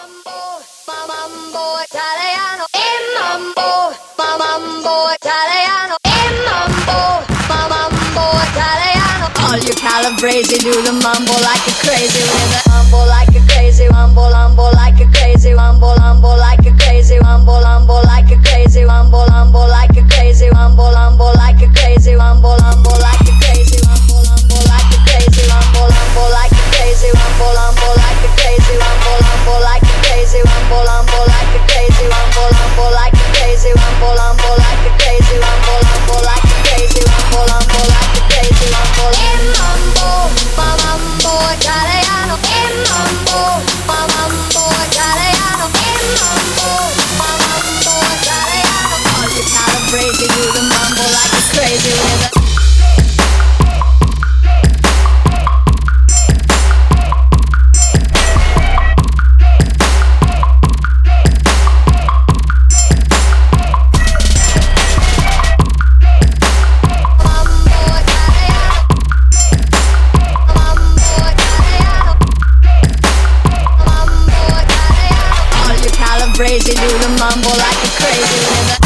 mambo italiano, mambo italiano, mambo italiano. All you Calabrese do the mambo like a crazy with a mambo like a crazy mambo like a crazy mambo like a crazy mambo like a crazy mambo like a crazy mambo like a crazy mambo like a crazy mambo like a crazy mambo like a crazy mambo like a crazy mambo like a crazy mambo like a crazy mambo like a crazy mambo like a crazy mambo like a crazy mambo like a crazy mambo. Mambo italiano, mambo italiano, mambo italiano. All you Calabrese do the mambo like it's crazy with a crazy, do the mambo like a crazy with a